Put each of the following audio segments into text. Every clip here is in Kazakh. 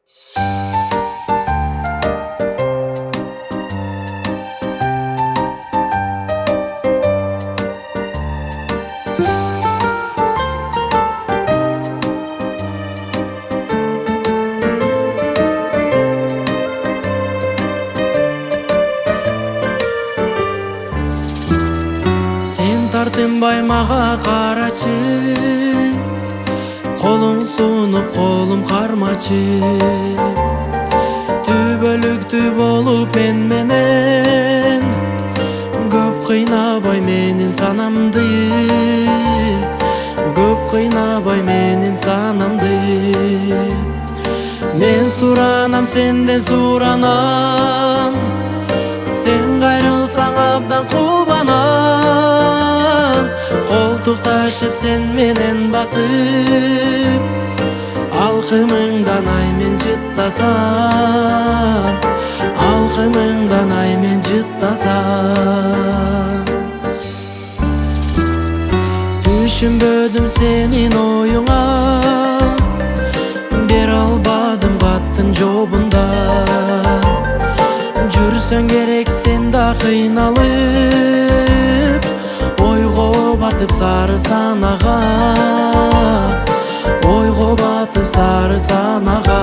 Sen тартынбай мага карачы, колуң сунуп колум кармачы. Түбөлүктүү болуп мен менен, көп кыйнабай менин санамды, көп кыйнабай менин санамды. Мен суранам, сенден суранам, сен кайрылсаң абдан кубанам. Колтукташып сен менен басып, алкымыңдан ай мен жыттасам, алкымыңдан ай мен жыттасам. Түшүнбөдүм сенин оюңа, бере албадым каттын жобунда. Жүрсөң керек сен да кыйналып, ойго батып сары санага, ойго батып сары санага.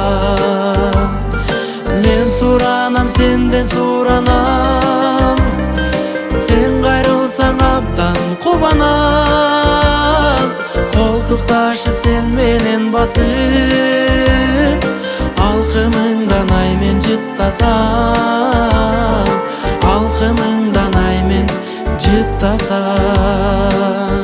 Мен суранам, сенден суранам, сен кайрылсаң абдан кубанам. Колтукташып сен менен басып, алкымыңдан ай мен жыттасам, алкымыңдан ай мен жыттасам.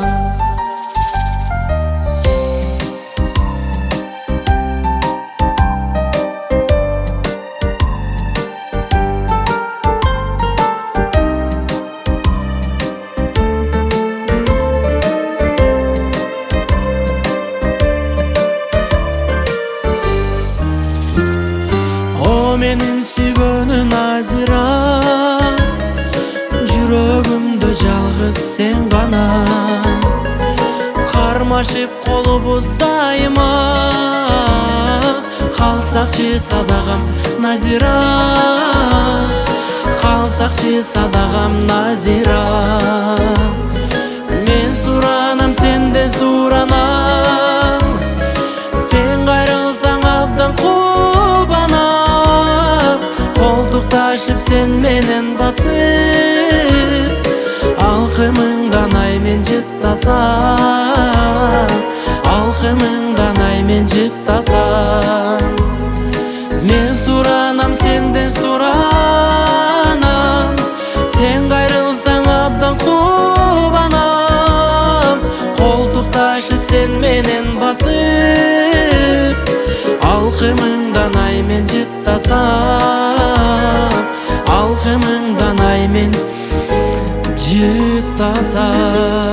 Менин сүйгөнүм Назира, жүрөгүмдө жалгыз сен гана. Кармашып колубуз дайыма, калсакчы садагам Назира, калсакчы садагам Назира. Мен суранам, сенден суранам, сен кайрылсаң абдан кубанам. Колтукташып сен менен басып, алкымыңдан ай мен жыттасам, алкымыңдан ай мен жыттасам. Мен суранам, сенден суранам, сен кайрылсаң абдан кубанам. Колтукташып сен менен басып, алкымыңдан ай мен жыттасам, алкымыңдан ай мен жыттасам.